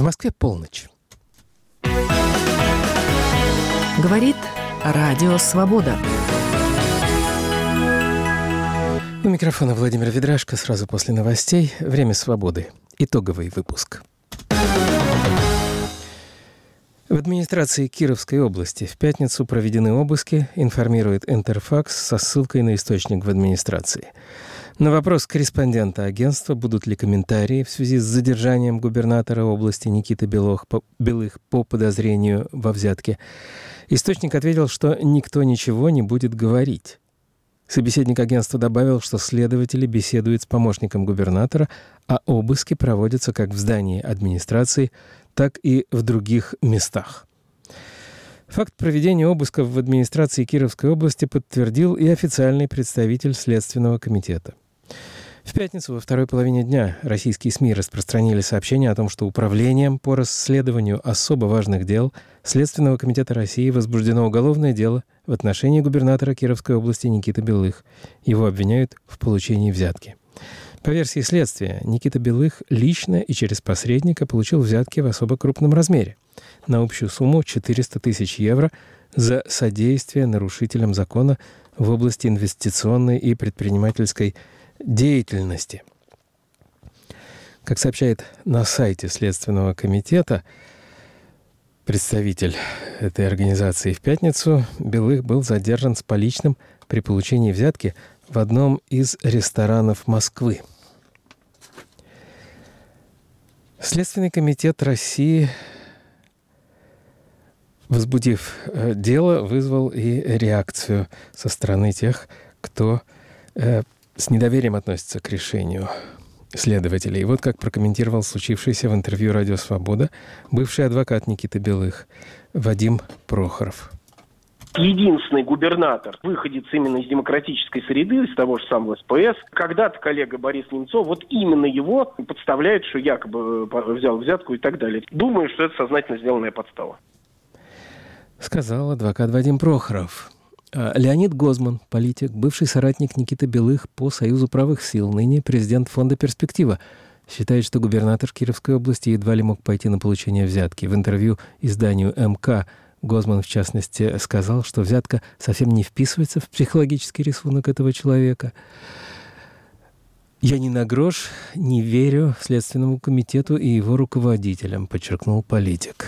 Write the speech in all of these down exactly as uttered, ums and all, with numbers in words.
В Москве полночь. Говорит Радио Свобода. У микрофона Владимир Ведрашко. Сразу после новостей «Время свободы». Итоговый выпуск. В администрации Кировской области в пятницу проведены обыски, информирует Интерфакс со ссылкой на источник в администрации. На вопрос корреспондента агентства, будут ли комментарии в связи с задержанием губернатора области Никиты Белых по, Белых по подозрению во взятке, источник ответил, что никто ничего не будет говорить. Собеседник агентства добавил, что следователи беседуют с помощником губернатора, а обыски проводятся как в здании администрации, так и в других местах. Факт проведения обысков в администрации Кировской области подтвердил и официальный представитель Следственного комитета. В пятницу во второй половине дня российские СМИ распространили сообщение о том, что Управлением по расследованию особо важных дел Следственного комитета России возбуждено уголовное дело в отношении губернатора Кировской области Никиты Белых. Его обвиняют в получении взятки. По версии следствия, Никита Белых лично и через посредника получил взятки в особо крупном размере на общую сумму четыреста тысяч евро за содействие нарушителям закона в области инвестиционной и предпринимательской деятельности. Как сообщает на сайте Следственного комитета представитель этой организации, в пятницу Белых был задержан с поличным при получении взятки в одном из ресторанов Москвы. Следственный комитет России, возбудив дело, вызвал и реакцию со стороны тех, кто э, с недоверием относится к решению следователей. И вот как прокомментировал случившееся в интервью «Радио Свобода» бывший адвокат Никиты Белых Вадим Прохоров. Единственный губернатор, выходец именно из демократической среды, из того же самого СПС. Когда-то коллега Борис Немцов, вот именно его подставляет, что якобы взял взятку и так далее. Думаю, что это сознательно сделанная подстава. Сказал адвокат Вадим Прохоров. Леонид Гозман, политик, бывший соратник Никиты Белых по Союзу правых сил, ныне президент фонда «Перспектива», считает, что губернатор Кировской области едва ли мог пойти на получение взятки. В интервью изданию эм ка Гозман, в частности, сказал, что взятка совсем не вписывается в психологический рисунок этого человека. «Я ни на грош не верю Следственному комитету и его руководителям», подчеркнул политик.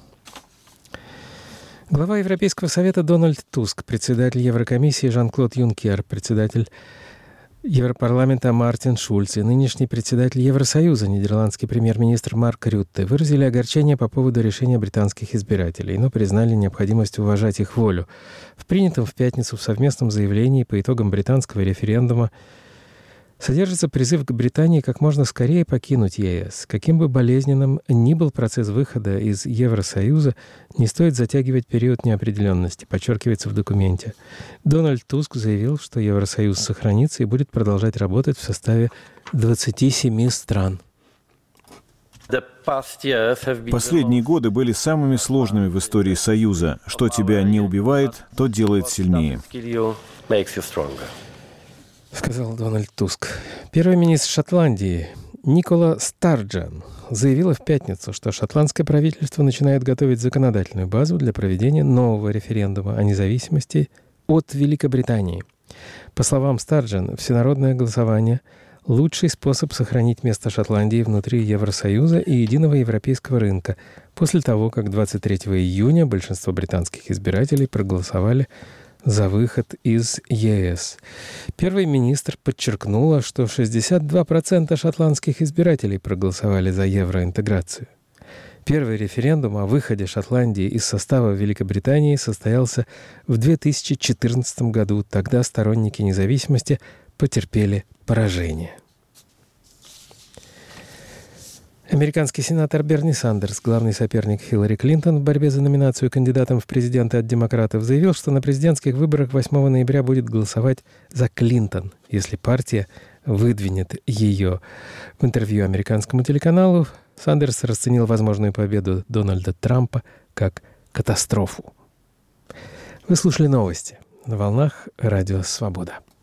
Глава Европейского совета Дональд Туск, председатель Еврокомиссии Жан-Клод Юнкер, председатель Европарламента Мартин Шульц и нынешний председатель Евросоюза, нидерландский премьер-министр Марк Рютте, выразили огорчение по поводу решения британских избирателей, но признали необходимость уважать их волю. В принятом в пятницу в совместном заявлении по итогам британского референдума содержится призыв к Британии как можно скорее покинуть е эс. Каким бы болезненным ни был процесс выхода из Евросоюза, не стоит затягивать период неопределенности, подчеркивается в документе. Дональд Туск заявил, что Евросоюз сохранится и будет продолжать работать в составе двадцати семи стран. Последние годы были самыми сложными в истории Союза. Что тебя не убивает, то делает сильнее. Сказал Дональд Туск. Первый министр Шотландии Никола Старджан заявила в пятницу, что шотландское правительство начинает готовить законодательную базу для проведения нового референдума о независимости от Великобритании. По словам Старджан, всенародное голосование – лучший способ сохранить место Шотландии внутри Евросоюза и единого европейского рынка после того, как двадцать третьего июня большинство британских избирателей проголосовали за выход из е эс. Первый министр подчеркнула, что шестьдесят два процента шотландских избирателей проголосовали за евроинтеграцию. Первый референдум о выходе Шотландии из состава Великобритании состоялся в две тысячи четырнадцатом году. Тогда сторонники независимости потерпели поражение. Американский сенатор Берни Сандерс, главный соперник Хиллари Клинтон в борьбе за номинацию кандидатом в президенты от демократов, заявил, что на президентских выборах восьмого ноября будет голосовать за Клинтон, если партия выдвинет ее. В интервью американскому телеканалу Сандерс расценил возможную победу Дональда Трампа как катастрофу. Вы слушали новости на волнах Радио Свобода.